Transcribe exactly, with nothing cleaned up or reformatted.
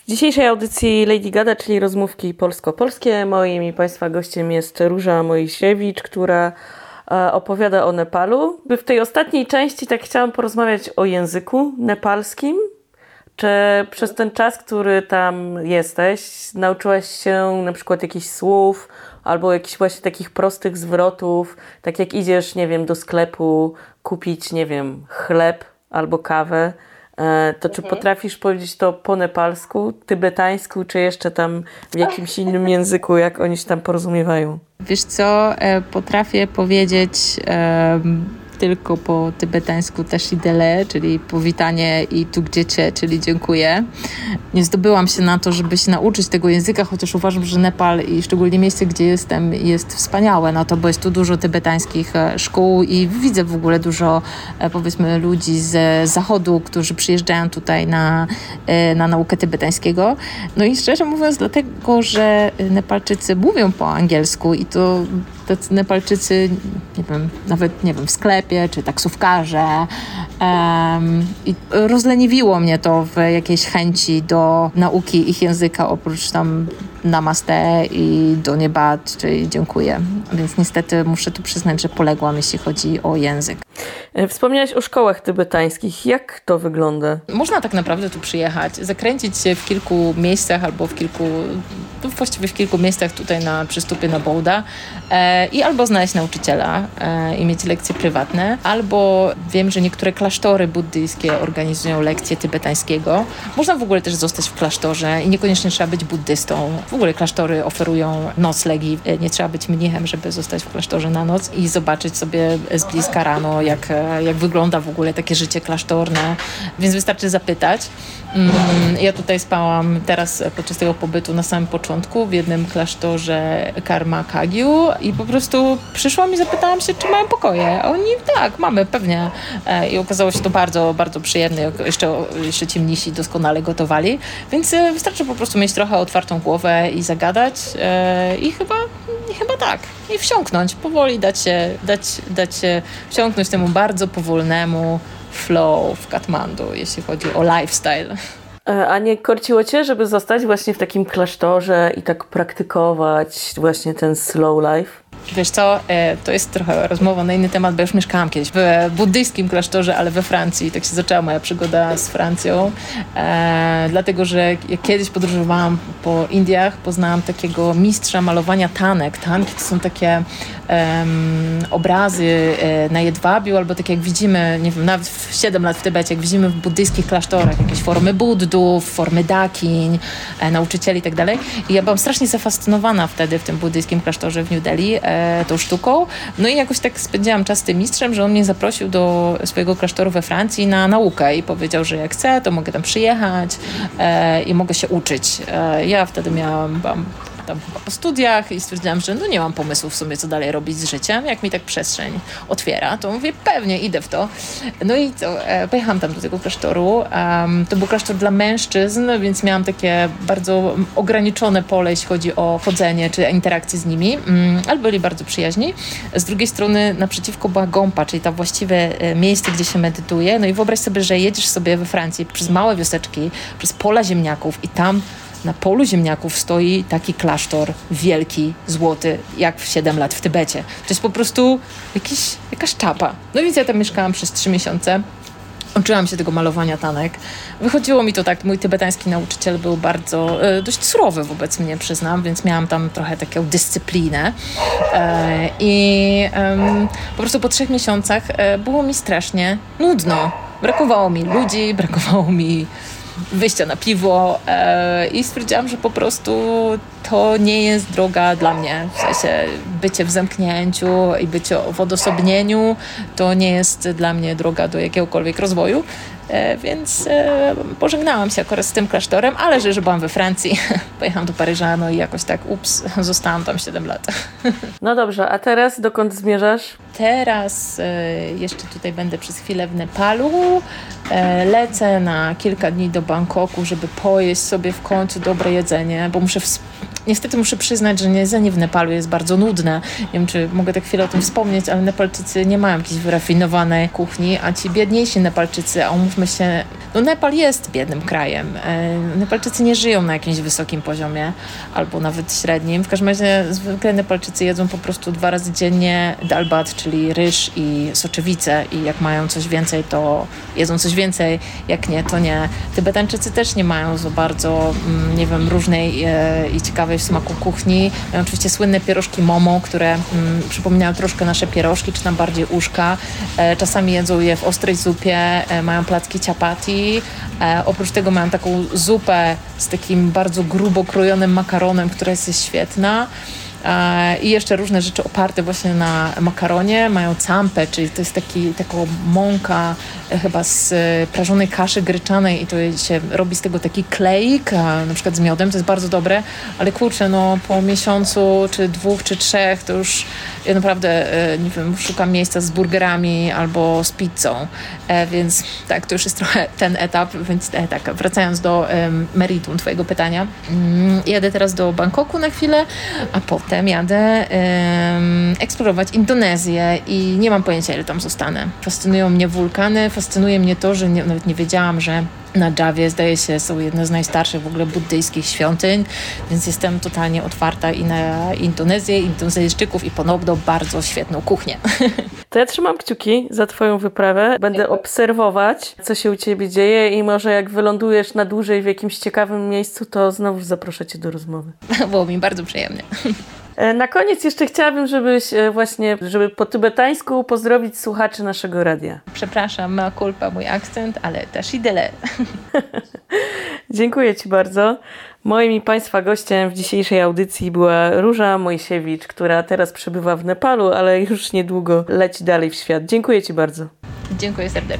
W dzisiejszej audycji Lady Gada, czyli rozmówki polsko-polskie, moim i Państwa gościem jest Róża Mojsiewicz, która opowiada o Nepalu. W tej ostatniej części tak chciałam porozmawiać o języku nepalskim. Czy przez ten czas, który tam jesteś, nauczyłaś się na przykład jakichś słów albo jakichś właśnie takich prostych zwrotów, tak jak idziesz, nie wiem, do sklepu kupić, nie wiem, chleb albo kawę, to czy mhm. potrafisz powiedzieć to po nepalsku, tybetańsku, czy jeszcze tam w jakimś innym języku, jak oni się tam porozumiewają? Wiesz co, potrafię powiedzieć um, tylko po tybetańsku tashidele, czyli powitanie, i tugdziecie, czyli dziękuję. Nie zdobyłam się na to, żeby się nauczyć tego języka, chociaż uważam, że Nepal i szczególnie miejsce, gdzie jestem, jest wspaniałe na to, bo jest tu dużo tybetańskich szkół i widzę w ogóle dużo, powiedzmy, ludzi z zachodu, którzy przyjeżdżają tutaj na, na naukę tybetańskiego. No i szczerze mówiąc, dlatego, że Nepalczycy mówią po angielsku i to tacy Nepalczycy, nie wiem, nawet nie wiem, w sklepie, czy taksówkarze. Um, I rozleniwiło mnie to w jakiejś chęci do nauki ich języka, oprócz tam namaste i doniebad, czyli dziękuję. Więc niestety muszę tu przyznać, że poległam, jeśli chodzi o język. Wspomniałaś o szkołach tybetańskich. Jak to wygląda? Można tak naprawdę tu przyjechać, zakręcić się w kilku miejscach albo w kilku, no właściwie w kilku miejscach tutaj na przystupie na Bouda e, i albo znaleźć nauczyciela e, i mieć lekcje prywatne, albo wiem, że niektóre klasztory buddyjskie organizują lekcje tybetańskiego. Można w ogóle też zostać w klasztorze i niekoniecznie trzeba być buddystą. W ogóle klasztory oferują noclegi. Nie trzeba być mnichem, żeby zostać w klasztorze na noc i zobaczyć sobie z bliska rano, jak, jak wygląda w ogóle takie życie klasztorne. Więc wystarczy zapytać. Ja tutaj spałam teraz podczas tego pobytu na samym początku w jednym klasztorze Karma Kagiu i po prostu przyszłam i zapytałam się, czy mają pokoje. A oni, tak, mamy, pewnie. I okazało się to bardzo, bardzo przyjemne. Jeszcze, jeszcze ci mnisi doskonale gotowali. Więc wystarczy po prostu mieć trochę otwartą głowę i zagadać. I chyba, i chyba tak. I wsiąknąć. Powoli dać się, dać, dać się wsiąknąć temu bardzo powolnemu flow w Katmandu, jeśli chodzi o lifestyle. A nie korciło cię, żeby zostać właśnie w takim klasztorze i tak praktykować właśnie ten slow life? Wiesz co, to jest trochę rozmowa na inny temat, bo już mieszkałam kiedyś w buddyjskim klasztorze, ale we Francji. Tak się zaczęła moja przygoda z Francją. E, dlatego, że jak kiedyś podróżowałam po Indiach, poznałam takiego mistrza malowania tanek. Tanki to są takie um, obrazy e, na jedwabiu, albo tak jak widzimy, nie wiem, nawet w siedem lat w Tybecie, jak widzimy w buddyjskich klasztorach, jakieś formy buddów, formy dakiń, e, nauczycieli i tak dalej. I ja byłam strasznie zafascynowana wtedy w tym buddyjskim klasztorze w New Delhi tą sztuką. No i jakoś tak spędziłam czas z tym mistrzem, że on mnie zaprosił do swojego klasztoru we Francji na naukę i powiedział, że jak chcę, to mogę tam przyjechać e, i mogę się uczyć. E, ja wtedy miałam tam chyba po studiach i stwierdziłam, że no nie mam pomysłu w sumie, co dalej robić z życiem. Jak mi tak przestrzeń otwiera, to mówię, pewnie idę w to. No i to, e, pojechałam tam do tego klasztoru. Um, to był klasztor dla mężczyzn, więc miałam takie bardzo ograniczone pole, jeśli chodzi o chodzenie czy interakcje z nimi, um, ale byli bardzo przyjaźni. Z drugiej strony naprzeciwko była gompa, czyli ta właściwe e, miejsce, gdzie się medytuje. No i wyobraź sobie, że jedziesz sobie we Francji przez małe wioseczki, przez pola ziemniaków i tam na polu ziemniaków stoi taki klasztor wielki, złoty, jak w siedem lat w Tybecie. To jest po prostu jakiś, jakaś czapa. No więc ja tam mieszkałam przez trzy miesiące. Uczyłam się tego malowania tanek. Wychodziło mi to tak, mój tybetański nauczyciel był bardzo, e, dość surowy wobec mnie, przyznam, więc miałam tam trochę taką dyscyplinę. E, I e, po prostu po trzech miesiącach e, było mi strasznie nudno. Brakowało mi ludzi, brakowało mi wyjścia na piwo e, i stwierdziłam, że po prostu to nie jest droga dla mnie. W sensie bycie w zamknięciu i bycie w odosobnieniu to nie jest dla mnie droga do jakiegokolwiek rozwoju. E, więc e, pożegnałam się akurat z tym klasztorem, ale że, że byłam we Francji, pojechałam do Paryża, no i jakoś tak, ups, zostałam tam siedem lat. No dobrze, a teraz dokąd zmierzasz? Teraz e, jeszcze tutaj będę przez chwilę w Nepalu. E, lecę na kilka dni do Bangkoku, żeby pojeść sobie w końcu dobre jedzenie, bo muszę w, Niestety muszę przyznać, że jedzenie w Nepalu jest bardzo nudne. Nie wiem, czy mogę tak chwilę o tym wspomnieć, ale Nepalczycy nie mają jakiejś wyrafinowanej kuchni, a ci biedniejsi Nepalczycy, a umówmy się, no Nepal jest biednym krajem. Nepalczycy nie żyją na jakimś wysokim poziomie, albo nawet średnim. W każdym razie zwykle Nepalczycy jedzą po prostu dwa razy dziennie dalbat, czyli ryż i soczewice, i jak mają coś więcej, to jedzą coś więcej, jak nie, to nie. Tybetańczycy też nie mają za bardzo, nie wiem, różnej e, i ciekawej w smaku kuchni. Mają oczywiście słynne pierożki momo, które mm, przypominają troszkę nasze pierożki, czy tam bardziej uszka. E, czasami jedzą je w ostrej zupie, e, mają placki chapati. E, oprócz tego mają taką zupę z takim bardzo grubo krojonym makaronem, która jest świetna. I jeszcze różne rzeczy oparte właśnie na makaronie. Mają campę, czyli to jest taki, taka mąka chyba z prażonej kaszy gryczanej i to się robi z tego taki kleik, na przykład z miodem, to jest bardzo dobre, ale kurczę, no po miesiącu, czy dwóch, czy trzech, to już ja naprawdę, nie wiem, szukam miejsca z burgerami albo z pizzą, więc tak, to już jest trochę ten etap, więc tak, wracając do meritum twojego pytania, jadę teraz do Bangkoku na chwilę, a potem jadę um, eksplorować Indonezję i nie mam pojęcia, ile tam zostanę. Fascynują mnie wulkany, fascynuje mnie to, że nie, nawet nie wiedziałam, że na Jawie, zdaje się, są jedne z najstarszych w ogóle buddyjskich świątyń, więc jestem totalnie otwarta i na Indonezję, Indonezyjczyków i ponowno bardzo świetną kuchnię. To ja trzymam kciuki za twoją wyprawę. Będę obserwować, co się u ciebie dzieje i może jak wylądujesz na dłużej w jakimś ciekawym miejscu, to znowu zaproszę cię do rozmowy. Było mi bardzo przyjemnie. Na koniec jeszcze chciałabym, żebyś właśnie, żeby po tybetańsku pozdrowić słuchaczy naszego radia. Przepraszam, mea culpa, mój akcent, ale też idyle. Dziękuję ci bardzo. Moim i państwa gościem w dzisiejszej audycji była Róża Mojsiewicz, która teraz przebywa w Nepalu, ale już niedługo leci dalej w świat. Dziękuję ci bardzo. Dziękuję serdecznie.